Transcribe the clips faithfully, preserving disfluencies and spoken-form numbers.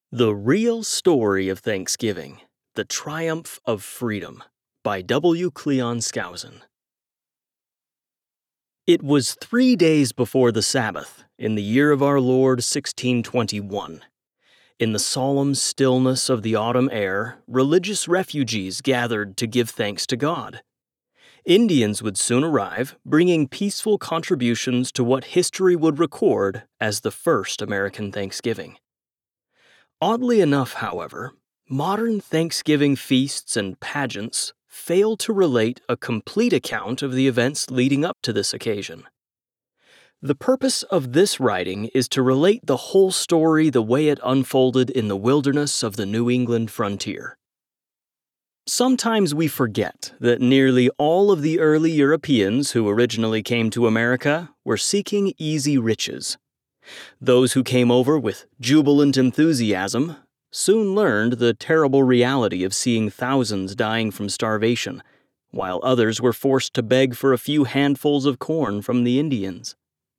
The Real Story of Thanksgiving, The Triumph of Freedom by W. Cleon Skousen. It was three days before the Sabbath, in the year of our Lord sixteen twenty-one. In the solemn stillness of the autumn air, religious refugees gathered to give thanks to God. Indians would soon arrive, bringing peaceful contributions to what history would record as the first American Thanksgiving. Oddly enough, however, modern Thanksgiving feasts and pageants fail to relate a complete account of the events leading up to this occasion. The purpose of this writing is to relate the whole story the way it unfolded in the wilderness of the New England frontier. Sometimes we forget that nearly all of the early Europeans who originally came to America were seeking easy riches. Those who came over with jubilant enthusiasm soon learned the terrible reality of seeing thousands dying from starvation, while others were forced to beg for a few handfuls of corn from the Indians.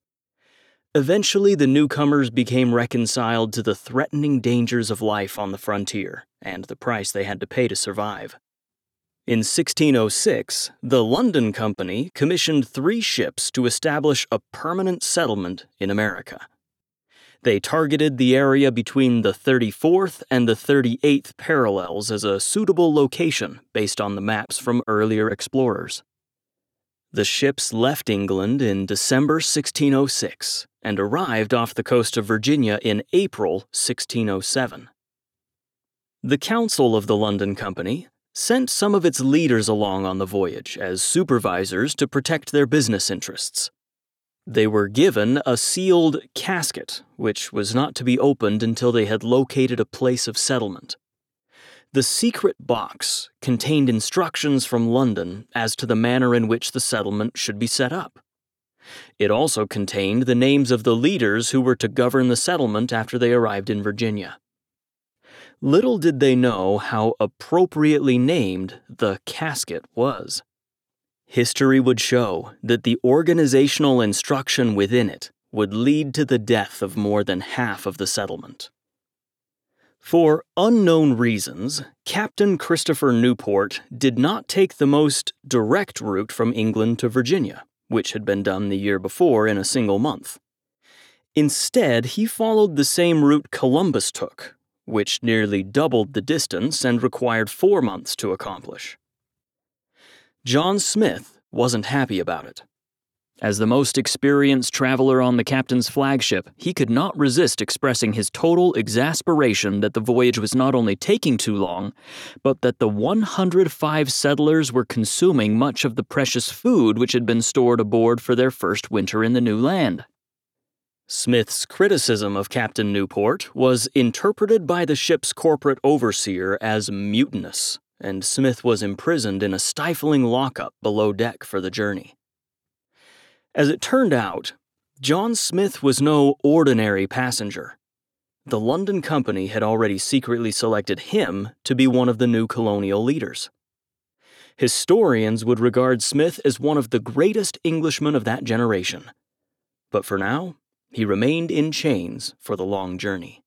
Eventually, the newcomers became reconciled to the threatening dangers of life on the frontier and the price they had to pay to survive. In sixteen oh six, the London Company commissioned three ships to establish a permanent settlement in America. They targeted the area between the thirty-fourth and the thirty-eighth parallels as a suitable location based on the maps from earlier explorers. The ships left England in December sixteen oh six and arrived off the coast of Virginia in April sixteen oh seven. The Council of the London Company sent some of its leaders along on the voyage as supervisors to protect their business interests. They were given a sealed casket, which was not to be opened until they had located a place of settlement. The secret box contained instructions from London as to the manner in which the settlement should be set up. It also contained the names of the leaders who were to govern the settlement after they arrived in Virginia. Little did they know how appropriately named the casket was. History would show that the organizational instruction within it would lead to the death of more than half of the settlement. For unknown reasons, Captain Christopher Newport did not take the most direct route from England to Virginia, which had been done the year before in a single month. Instead, he followed the same route Columbus took, which nearly doubled the distance and required four months to accomplish. John Smith wasn't happy about it. As the most experienced traveler on the captain's flagship, he could not resist expressing his total exasperation that the voyage was not only taking too long, but that the one hundred five settlers were consuming much of the precious food which had been stored aboard for their first winter in the new land. Smith's criticism of Captain Newport was interpreted by the ship's corporate overseer as mutinous, and Smith was imprisoned in a stifling lockup below deck for the journey. As it turned out, John Smith was no ordinary passenger. The London Company had already secretly selected him to be one of the new colonial leaders. Historians would regard Smith as one of the greatest Englishmen of that generation. But for now, he remained in chains for the long journey.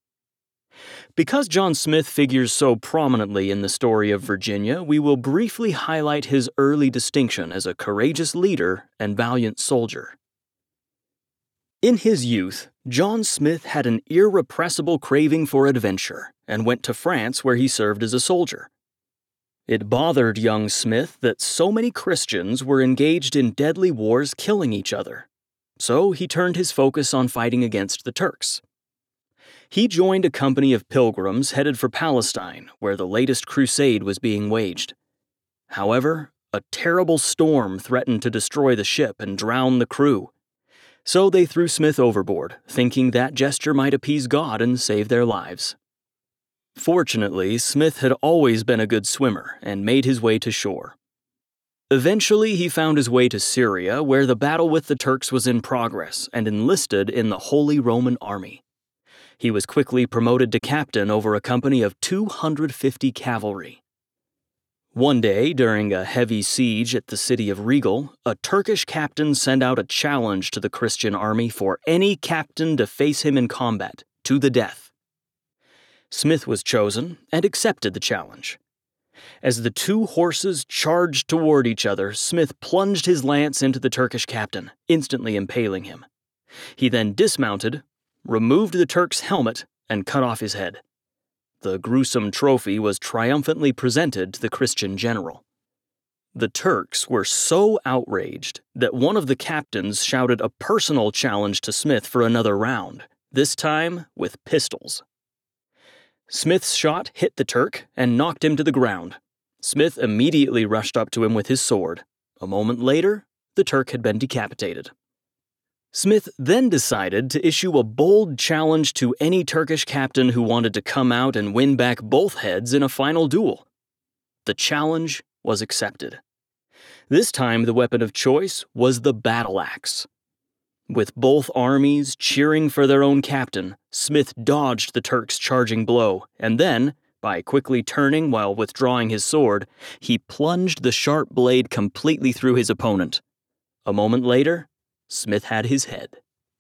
Because John Smith figures so prominently in the story of Virginia, we will briefly highlight his early distinction as a courageous leader and valiant soldier. In his youth, John Smith had an irrepressible craving for adventure and went to France where he served as a soldier. It bothered young Smith that so many Christians were engaged in deadly wars killing each other, so he turned his focus on fighting against the Turks. He joined a company of pilgrims headed for Palestine, where the latest crusade was being waged. However, a terrible storm threatened to destroy the ship and drown the crew. So they threw Smith overboard, thinking that gesture might appease God and save their lives. Fortunately, Smith had always been a good swimmer and made his way to shore. Eventually, he found his way to Syria, where the battle with the Turks was in progress, and enlisted in the Holy Roman Army. He was quickly promoted to captain over a company of two hundred fifty cavalry. One day, during a heavy siege at the city of Regal, a Turkish captain sent out a challenge to the Christian army for any captain to face him in combat, to the death. Smith was chosen and accepted the challenge. As the two horses charged toward each other, Smith plunged his lance into the Turkish captain, instantly impaling him. He then dismounted, removed the Turk's helmet, and cut off his head. The gruesome trophy was triumphantly presented to the Christian general. The Turks were so outraged that one of the captains shouted a personal challenge to Smith for another round, this time with pistols. Smith's shot hit the Turk and knocked him to the ground. Smith immediately rushed up to him with his sword. A moment later, the Turk had been decapitated. Smith then decided to issue a bold challenge to any Turkish captain who wanted to come out and win back both heads in a final duel. The challenge was accepted. This time the weapon of choice was the battle axe. With both armies cheering for their own captain, Smith dodged the Turk's charging blow, and then, by quickly turning while withdrawing his sword, he plunged the sharp blade completely through his opponent. A moment later, Smith had his head.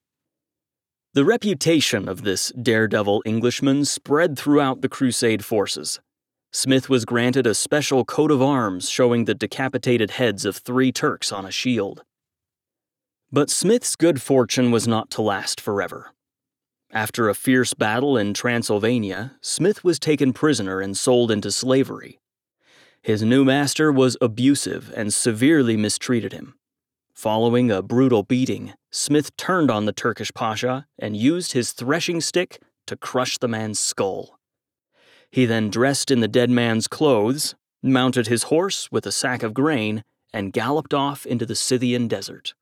The reputation of this daredevil Englishman spread throughout the Crusade forces. Smith was granted a special coat of arms showing the decapitated heads of three Turks on a shield. But Smith's good fortune was not to last forever. After a fierce battle in Transylvania, Smith was taken prisoner and sold into slavery. His new master was abusive and severely mistreated him. Following a brutal beating, Smith turned on the Turkish pasha and used his threshing stick to crush the man's skull. He then dressed in the dead man's clothes, mounted his horse with a sack of grain, and galloped off into the Scythian desert.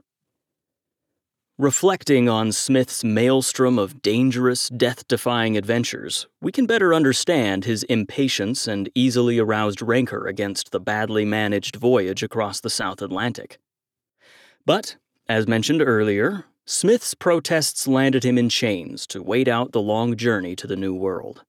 Reflecting on Smith's maelstrom of dangerous, death-defying adventures, we can better understand his impatience and easily aroused rancor against the badly managed voyage across the South Atlantic. But, as mentioned earlier, Smith's protests landed him in chains to wait out the long journey to the New World.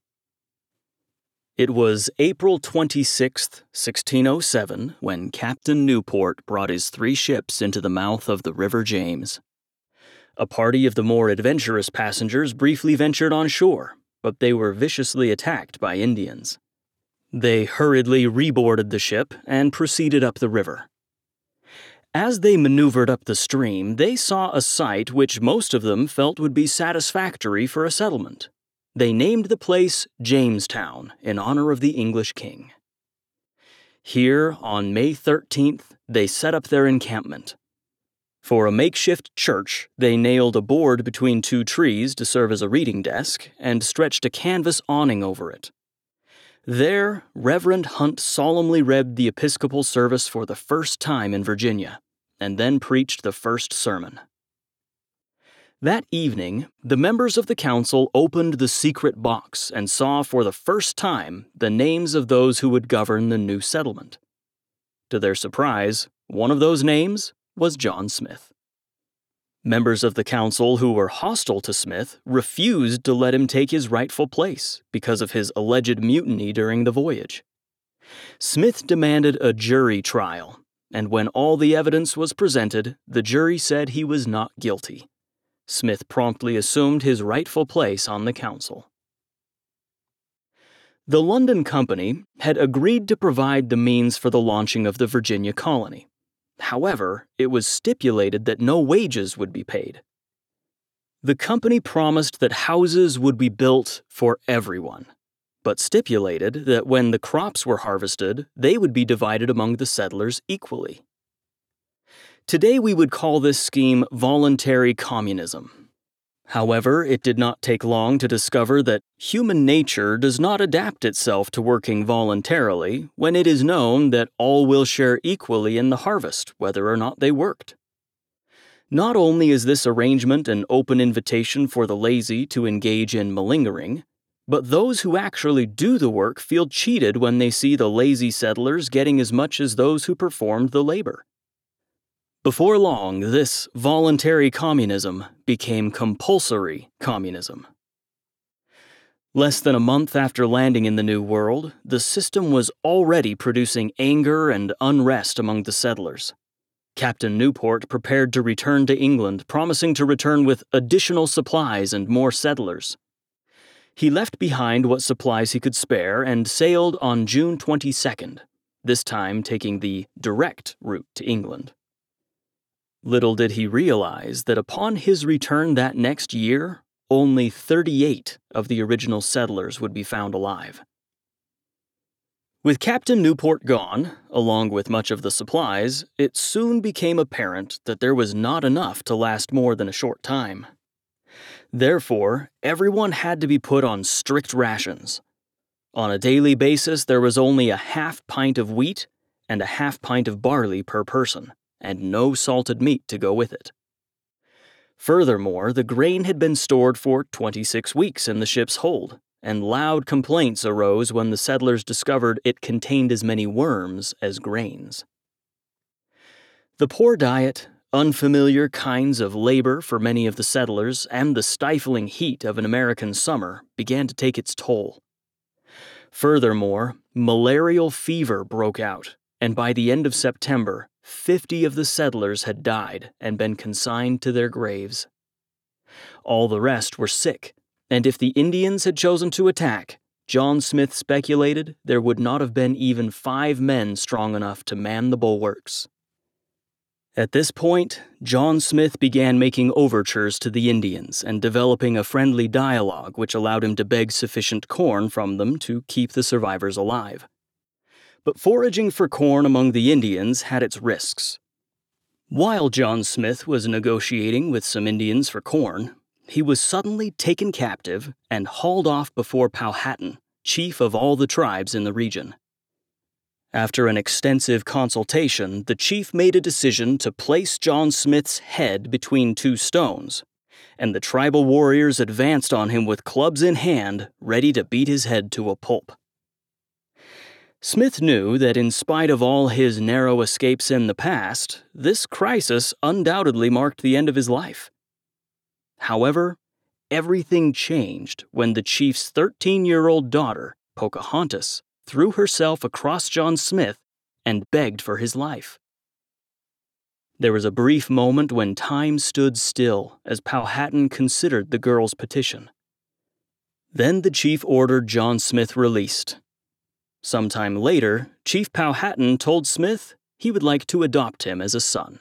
It was April twenty-sixth, sixteen oh seven, when Captain Newport brought his three ships into the mouth of the River James. A party of the more adventurous passengers briefly ventured on shore, but they were viciously attacked by Indians. They hurriedly reboarded the ship and proceeded up the river. As they maneuvered up the stream, they saw a sight which most of them felt would be satisfactory for a settlement. They named the place Jamestown in honor of the English king. Here, on May thirteenth, they set up their encampment. For a makeshift church, they nailed a board between two trees to serve as a reading desk and stretched a canvas awning over it. There, Reverend Hunt solemnly read the Episcopal service for the first time in Virginia, and then preached the first sermon. That evening, the members of the council opened the secret box and saw for the first time the names of those who would govern the new settlement. To their surprise, one of those names was John Smith. Members of the council who were hostile to Smith refused to let him take his rightful place because of his alleged mutiny during the voyage. Smith demanded a jury trial, and when all the evidence was presented, the jury said he was not guilty. Smith promptly assumed his rightful place on the council. The London Company had agreed to provide the means for the launching of the Virginia colony. However, it was stipulated that no wages would be paid. The company promised that houses would be built for everyone, but stipulated that when the crops were harvested, they would be divided among the settlers equally. Today we would call this scheme voluntary communism. However, it did not take long to discover that human nature does not adapt itself to working voluntarily when it is known that all will share equally in the harvest, whether or not they worked. Not only is this arrangement an open invitation for the lazy to engage in malingering, but those who actually do the work feel cheated when they see the lazy settlers getting as much as those who performed the labor. Before long, this voluntary communism became compulsory communism. Less than a month after landing in the New World, the system was already producing anger and unrest among the settlers. Captain Newport prepared to return to England, promising to return with additional supplies and more settlers. He left behind what supplies he could spare and sailed on June twenty-second, this time taking the direct route to England. Little did he realize that upon his return that next year, only thirty-eight of the original settlers would be found alive. With Captain Newport gone, along with much of the supplies, it soon became apparent that there was not enough to last more than a short time. Therefore, everyone had to be put on strict rations. On a daily basis, there was only a half pint of wheat and a half pint of barley per person, and no salted meat to go with it. Furthermore, the grain had been stored for twenty-six weeks in the ship's hold, and loud complaints arose when the settlers discovered it contained as many worms as grains. The poor diet, unfamiliar kinds of labor for many of the settlers, and the stifling heat of an American summer began to take its toll. Furthermore, malarial fever broke out, and by the end of September, fifty of the settlers had died and been consigned to their graves. All the rest were sick, and if the Indians had chosen to attack, John Smith speculated there would not have been even five men strong enough to man the bulwarks. At this point, John Smith began making overtures to the Indians and developing a friendly dialogue which allowed him to beg sufficient corn from them to keep the survivors alive. But foraging for corn among the Indians had its risks. While John Smith was negotiating with some Indians for corn, he was suddenly taken captive and hauled off before Powhatan, chief of all the tribes in the region. After an extensive consultation, the chief made a decision to place John Smith's head between two stones, and the tribal warriors advanced on him with clubs in hand, ready to beat his head to a pulp. Smith knew that in spite of all his narrow escapes in the past, this crisis undoubtedly marked the end of his life. However, everything changed when the chief's thirteen-year-old daughter, Pocahontas, threw herself across John Smith and begged for his life. There was a brief moment when time stood still as Powhatan considered the girl's petition. Then the chief ordered John Smith released. Sometime later, Chief Powhatan told Smith he would like to adopt him as a son.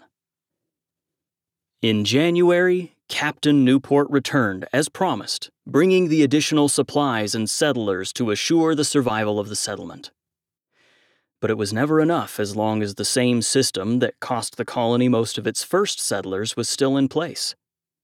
In January, Captain Newport returned as promised, bringing the additional supplies and settlers to assure the survival of the settlement. But it was never enough as long as the same system that cost the colony most of its first settlers was still in place.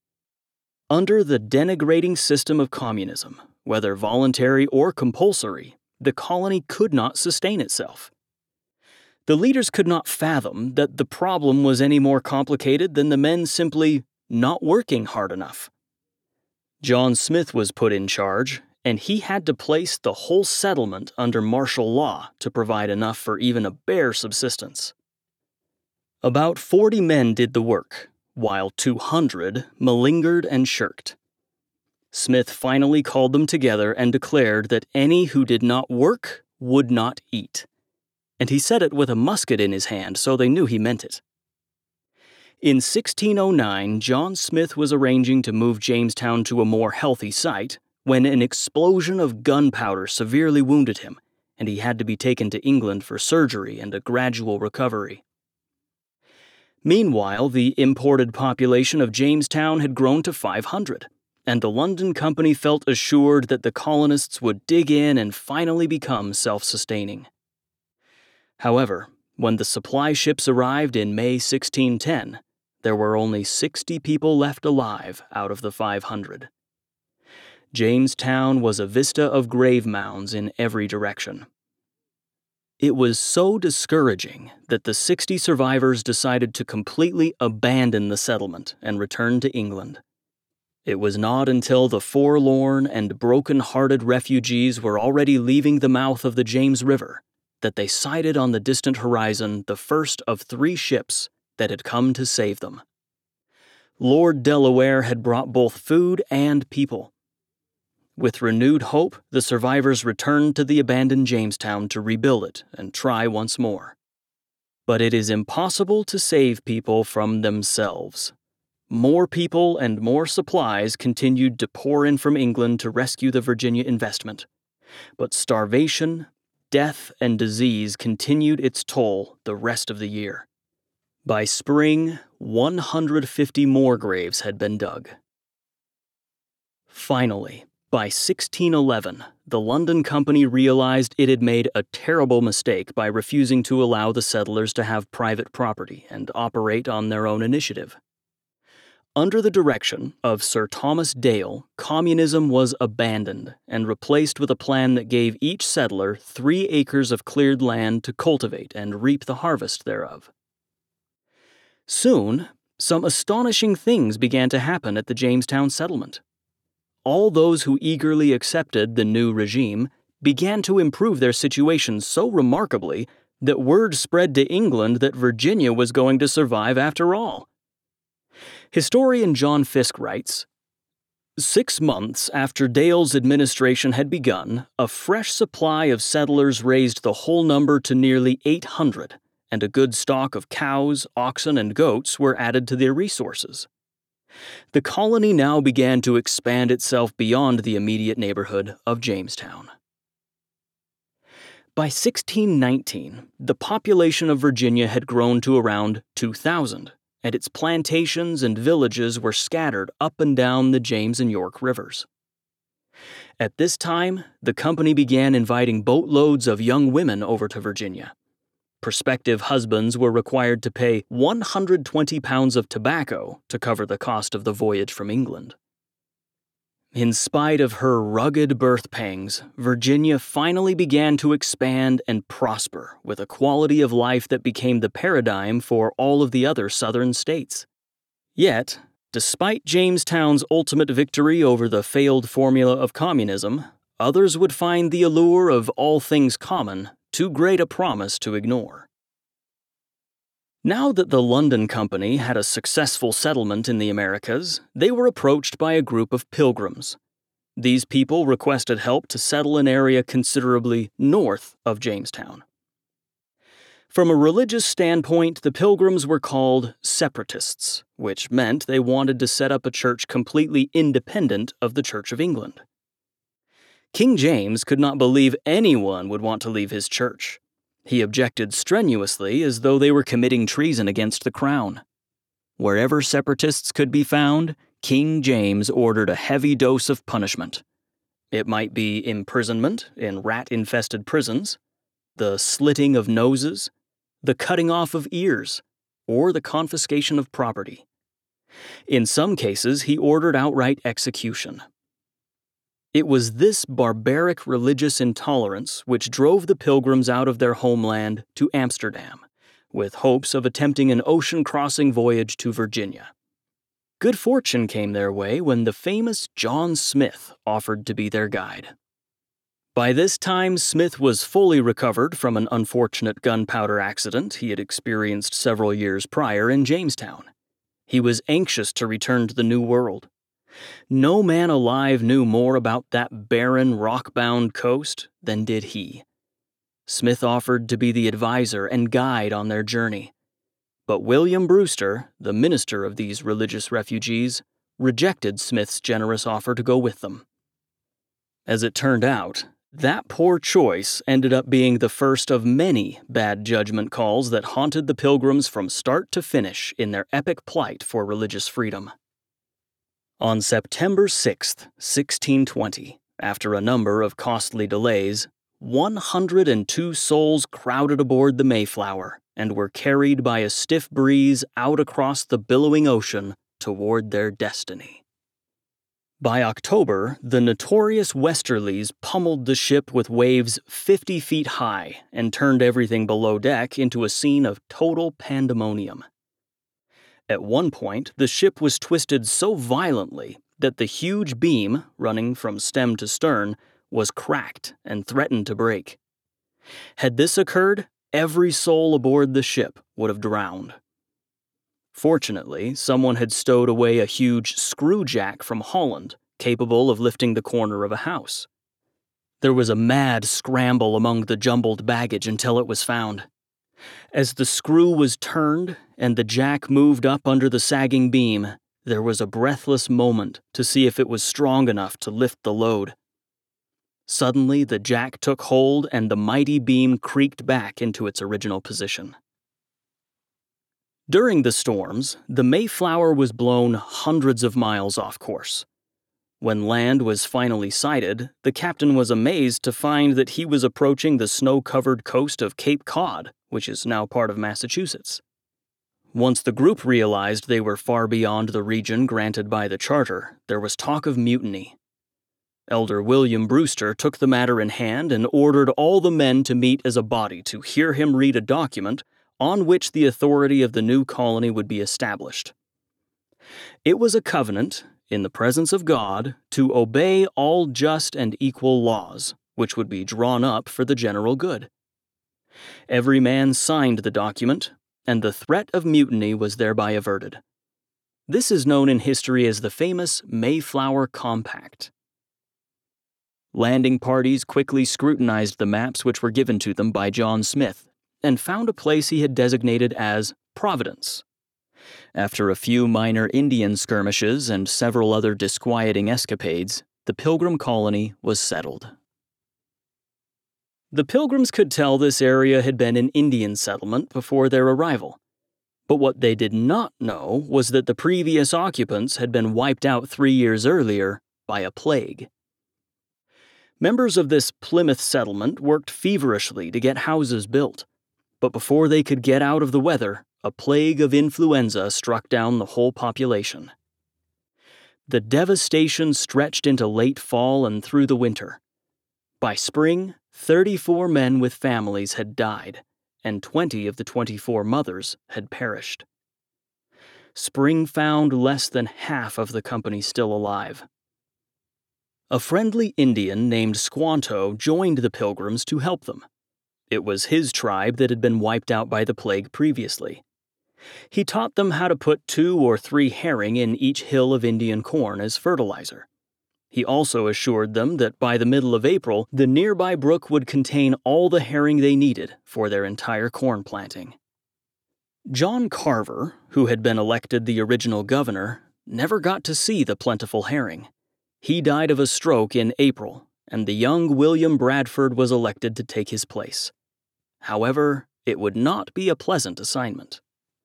Under the denigrating system of communism, whether voluntary or compulsory, the colony could not sustain itself. The leaders could not fathom that the problem was any more complicated than the men simply not working hard enough. John Smith was put in charge, and he had to place the whole settlement under martial law to provide enough for even a bare subsistence. About forty men did the work, while two hundred malingered and shirked. Smith finally called them together and declared that any who did not work would not eat. And he said it with a musket in his hand, so they knew he meant it. In sixteen oh nine, John Smith was arranging to move Jamestown to a more healthy site when an explosion of gunpowder severely wounded him, and he had to be taken to England for surgery and a gradual recovery. Meanwhile, the imported population of Jamestown had grown to five hundred, and the London Company felt assured that the colonists would dig in and finally become self-sustaining. However, when the supply ships arrived in May sixteen ten, there were only sixty people left alive out of the five hundred. Jamestown was a vista of grave mounds in every direction. It was so discouraging that the sixty survivors decided to completely abandon the settlement and return to England. It was not until the forlorn and broken-hearted refugees were already leaving the mouth of the James River that they sighted on the distant horizon the first of three ships that had come to save them. Lord Delaware had brought both food and people. With renewed hope, the survivors returned to the abandoned Jamestown to rebuild it and try once more. But it is impossible to save people from themselves. more people and more supplies continued to pour in from England to rescue the Virginia investment. But starvation, death, and disease continued its toll the rest of the year. By spring, one hundred fifty more graves had been dug. Finally, by sixteen eleven, the London Company realized it had made a terrible mistake by refusing to allow the settlers to have private property and operate on their own initiative. Under the direction of Sir Thomas Dale, communism was abandoned and replaced with a plan that gave each settler three acres of cleared land to cultivate and reap the harvest thereof. Soon, some astonishing things began to happen at the Jamestown settlement. All those who eagerly accepted the new regime began to improve their situation so remarkably that word spread to England that Virginia was going to survive after all. Historian John Fiske writes, Six months after Dale's administration had begun, a fresh supply of settlers raised the whole number to nearly eight hundred, and a good stock of cows, oxen, and goats were added to their resources. The colony now began to expand itself beyond the immediate neighborhood of Jamestown. By sixteen nineteen, the population of Virginia had grown to around two thousand, and its plantations and villages were scattered up and down the James and York rivers. At this time, the company began inviting boatloads of young women over to Virginia. Prospective husbands were required to pay one hundred twenty pounds of tobacco to cover the cost of the voyage from England. In spite of her rugged birth pangs, Virginia finally began to expand and prosper with a quality of life that became the paradigm for all of the other southern states. Yet, despite Jamestown's ultimate victory over the failed formula of communism, others would find the allure of all things common too great a promise to ignore. Now that the London Company had a successful settlement in the Americas, they were approached by a group of pilgrims. These people requested help to settle an area considerably north of Jamestown. From a religious standpoint, the pilgrims were called separatists, which meant they wanted to set up a church completely independent of the Church of England. King James could not believe anyone would want to leave his church. He objected strenuously as though they were committing treason against the crown. Wherever separatists could be found, King James ordered a heavy dose of punishment. It might be imprisonment in rat-infested prisons, the slitting of noses, the cutting off of ears, or the confiscation of property. In some cases, he ordered outright execution. It was this barbaric religious intolerance which drove the pilgrims out of their homeland to Amsterdam, with hopes of attempting an ocean-crossing voyage to Virginia. Good fortune came their way when the famous John Smith offered to be their guide. By this time, Smith was fully recovered from an unfortunate gunpowder accident he had experienced several years prior in Jamestown. He was anxious to return to the New World. No man alive knew more about that barren, rock-bound coast than did he. Smith offered to be the advisor and guide on their journey. But William Brewster, the minister of these religious refugees, rejected Smith's generous offer to go with them. As it turned out, that poor choice ended up being the first of many bad judgment calls that haunted the Pilgrims from start to finish in their epic plight for religious freedom. On September sixth, sixteen twenty, after a number of costly delays, one hundred two souls crowded aboard the Mayflower and were carried by a stiff breeze out across the billowing ocean toward their destiny. By October, the notorious Westerlies pummeled the ship with waves fifty feet high and turned everything below deck into a scene of total pandemonium. At one point, the ship was twisted so violently that the huge beam, running from stem to stern, was cracked and threatened to break. Had this occurred, every soul aboard the ship would have drowned. Fortunately, someone had stowed away a huge screw jack from Holland, capable of lifting the corner of a house. There was a mad scramble among the jumbled baggage until it was found. As the screw was turned and the jack moved up under the sagging beam, There was a breathless moment to see if it was strong enough to lift the load. Suddenly, the jack took hold and the mighty beam creaked back into its original position. During the storms, the Mayflower was blown hundreds of miles off course. When land was finally sighted, the captain was amazed to find that he was approaching the snow-covered coast of Cape Cod, which is now part of Massachusetts. Once the group realized they were far beyond the region granted by the charter, there was talk of mutiny. Elder William Brewster took the matter in hand and ordered all the men to meet as a body to hear him read a document on which the authority of the new colony would be established. It was a covenant, in the presence of God, to obey all just and equal laws, which would be drawn up for the general good. Every man signed the document, and the threat of mutiny was thereby averted. This is known in history as the famous Mayflower Compact. Landing parties quickly scrutinized the maps which were given to them by John Smith, and found a place he had designated as Providence. After a few minor Indian skirmishes and several other disquieting escapades, the Pilgrim colony was settled. The Pilgrims could tell this area had been an Indian settlement before their arrival, but what they did not know was that the previous occupants had been wiped out three years earlier by a plague. Members of this Plymouth settlement worked feverishly to get houses built, but before they could get out of the weather, a plague of influenza struck down the whole population. The devastation stretched into late fall and through the winter. By spring, thirty-four men with families had died, and twenty of the twenty-four mothers had perished. Spring found less than half of the company still alive. A friendly Indian named Squanto joined the Pilgrims to help them. It was his tribe that had been wiped out by the plague previously. He taught them how to put two or three herring in each hill of Indian corn as fertilizer. He also assured them that by the middle of April, the nearby brook would contain all the herring they needed for their entire corn planting. John Carver, who had been elected the original governor, never got to see the plentiful herring. He died of a stroke in April, and the young William Bradford was elected to take his place. However, it would not be a pleasant assignment.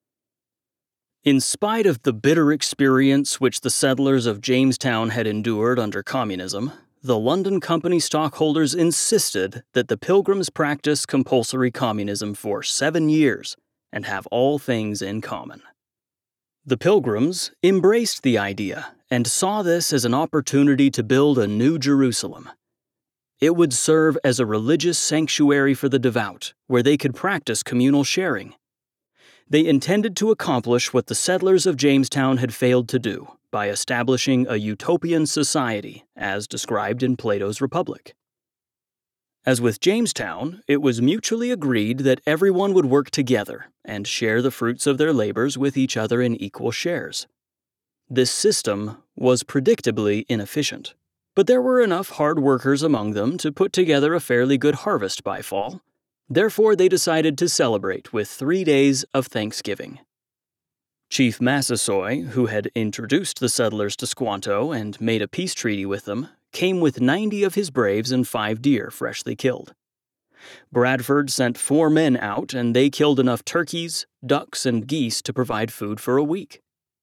In spite of the bitter experience which the settlers of Jamestown had endured under communism, the London Company stockholders insisted that the Pilgrims practice compulsory communism for seven years and have all things in common. The Pilgrims embraced the idea and saw this as an opportunity to build a new Jerusalem. It would serve as a religious sanctuary for the devout, where they could practice communal sharing. They intended to accomplish what the settlers of Jamestown had failed to do by establishing a utopian society, as described in Plato's Republic. As with Jamestown, it was mutually agreed that everyone would work together and share the fruits of their labors with each other in equal shares. This system was predictably inefficient, but there were enough hard workers among them to put together a fairly good harvest by fall. Therefore, they decided to celebrate with three days of Thanksgiving. Chief Massasoit, who had introduced the settlers to Squanto and made a peace treaty with them, came with ninety of his braves and five deer freshly killed. Bradford sent four men out, and they killed enough turkeys, ducks, and geese to provide food for a week.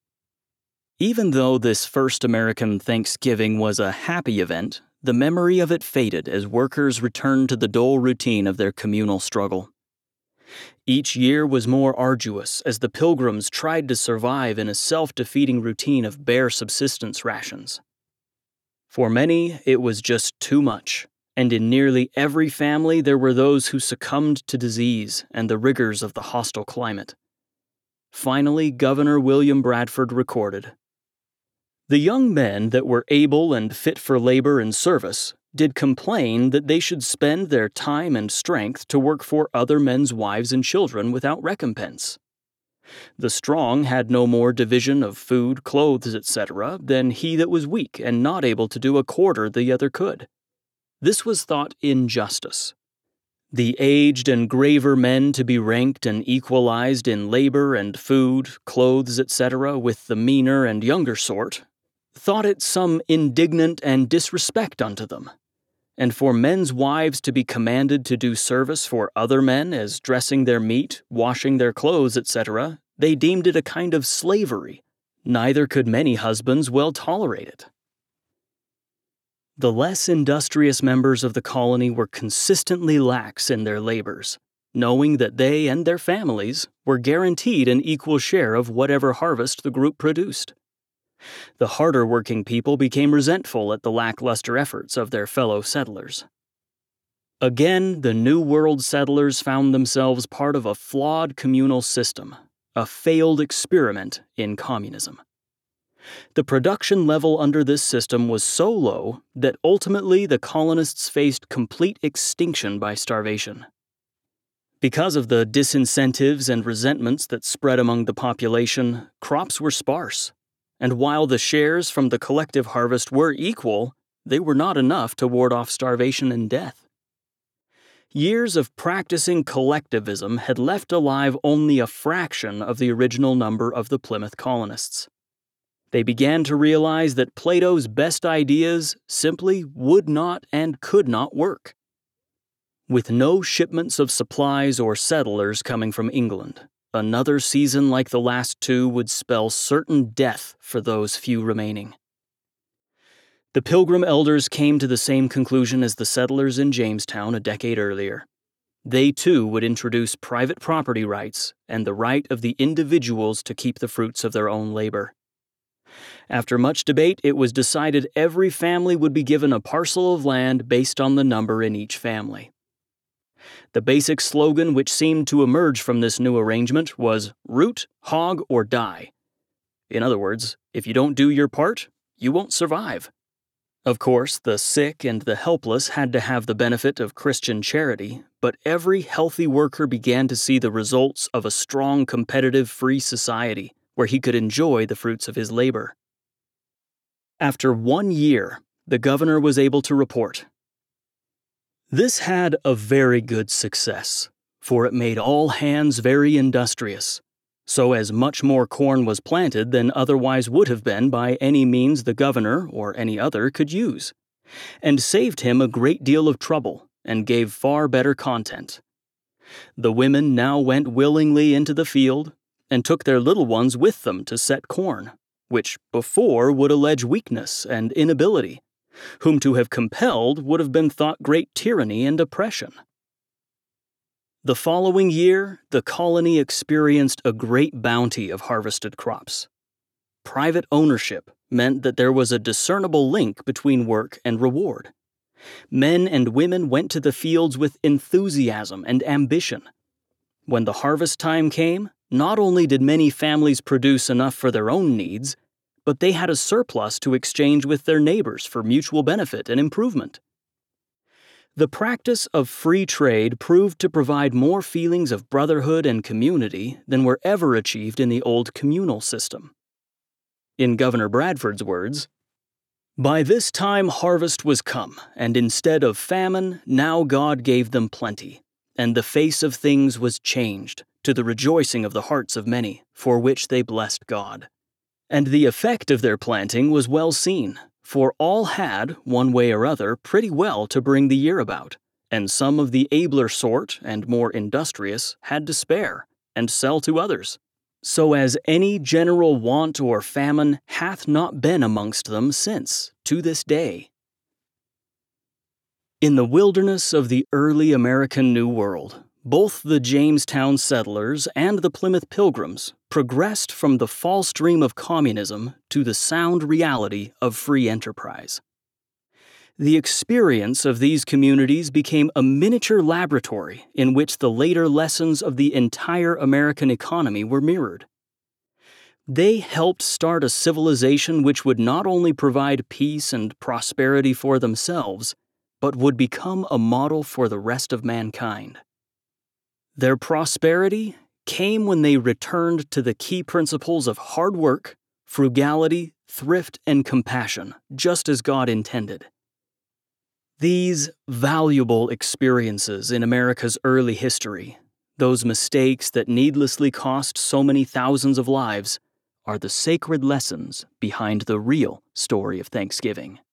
Even though this first American Thanksgiving was a happy event, the memory of it faded as workers returned to the dull routine of their communal struggle. Each year was more arduous as the Pilgrims tried to survive in a self-defeating routine of bare subsistence rations. For many, it was just too much, and in nearly every family there were those who succumbed to disease and the rigors of the hostile climate. Finally, Governor William Bradford recorded, "The young men that were able and fit for labor and service did complain that they should spend their time and strength to work for other men's wives and children without recompense. The strong had no more division of food, clothes, et cetera, than he that was weak and not able to do a quarter the other could. This was thought injustice. The aged and graver men to be ranked and equalized in labor and food, clothes, et cetera with the meaner and younger sort, thought it some indignant and disrespect unto them, and for men's wives to be commanded to do service for other men as dressing their meat, washing their clothes, et cetera, they deemed it a kind of slavery, neither could many husbands well tolerate it. The less industrious members of the colony were consistently lax in their labors, knowing that they and their families were guaranteed an equal share of whatever harvest the group produced. The harder working people became resentful at the lackluster efforts of their fellow settlers. Again, the New World settlers found themselves part of a flawed communal system, a failed experiment in communism. The production level under this system was so low that ultimately the colonists faced complete extinction by starvation. Because of the disincentives and resentments that spread among the population, crops were sparse, and while the shares from the collective harvest were equal, they were not enough to ward off starvation and death. Years of practicing collectivism had left alive only a fraction of the original number of the Plymouth colonists. They began to realize that Plato's best ideas simply would not and could not work. With no shipments of supplies or settlers coming from England, another season like the last two would spell certain death for those few remaining. The Pilgrim elders came to the same conclusion as the settlers in Jamestown a decade earlier. They too would introduce private property rights and the right of the individuals to keep the fruits of their own labor. After much debate, it was decided every family would be given a parcel of land based on the number in each family. The basic slogan which seemed to emerge from this new arrangement was root, hog, or die. In other words, if you don't do your part, you won't survive. Of course, the sick and the helpless had to have the benefit of Christian charity, but every healthy worker began to see the results of a strong, competitive, free society where he could enjoy the fruits of his labor. After one year, the governor was able to report, "This had a very good success, for it made all hands very industrious, so as much more corn was planted than otherwise would have been by any means the governor or any other could use, and saved him a great deal of trouble, and gave far better content. The women now went willingly into the field, and took their little ones with them to set corn, which before would allege weakness and inability, whom to have compelled would have been thought great tyranny and oppression." The following year, the colony experienced a great bounty of harvested crops. Private ownership meant that there was a discernible link between work and reward. Men and women went to the fields with enthusiasm and ambition. When the harvest time came, not only did many families produce enough for their own needs, but they had a surplus to exchange with their neighbors for mutual benefit and improvement. The practice of free trade proved to provide more feelings of brotherhood and community than were ever achieved in the old communal system. In Governor Bradford's words, "By this time harvest was come, and instead of famine, now God gave them plenty, and the face of things was changed, to the rejoicing of the hearts of many, for which they blessed God. And the effect of their planting was well seen, for all had, one way or other, pretty well to bring the year about, and some of the abler sort and more industrious had to spare, and sell to others, so as any general want or famine hath not been amongst them since, to this day." In the wilderness of the early American New World, both the Jamestown settlers and the Plymouth Pilgrims progressed from the false dream of communism to the sound reality of free enterprise. The experience of these communities became a miniature laboratory in which the later lessons of the entire American economy were mirrored. They helped start a civilization which would not only provide peace and prosperity for themselves, but would become a model for the rest of mankind. Their prosperity came when they returned to the key principles of hard work, frugality, thrift, and compassion, just as God intended. These valuable experiences in America's early history, those mistakes that needlessly cost so many thousands of lives, are the sacred lessons behind the real story of Thanksgiving.